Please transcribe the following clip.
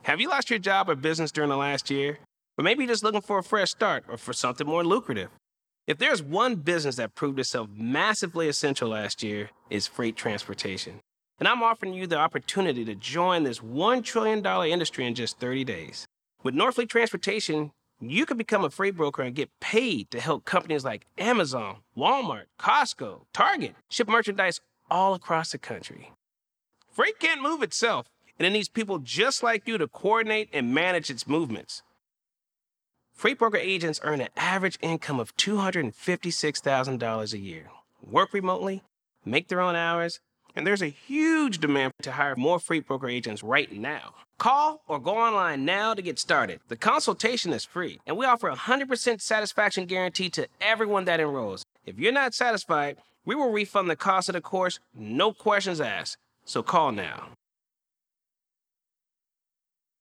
Have you lost your job or business during the last year? Or maybe you're just looking for a fresh start or for something more lucrative? If there's one business that proved itself massively essential last year, it's freight transportation. And I'm offering you the opportunity to join this $1 trillion industry in just 30 days. With Northfleet Transportation, you can become a freight broker and get paid to help companies like Amazon, Walmart, Costco, Target ship merchandise all across the country. Freight can't move itself, and it needs people just like you to coordinate and manage its movements. Freight broker agents earn an average income of $256,000 a year, work remotely, make their own hours, and there's a huge demand to hire more freight broker agents right now. Call or go online now to get started. The consultation is free, and we offer a 100% satisfaction guarantee to everyone that enrolls. If you're not satisfied, we will refund the cost of the course, no questions asked. So call now.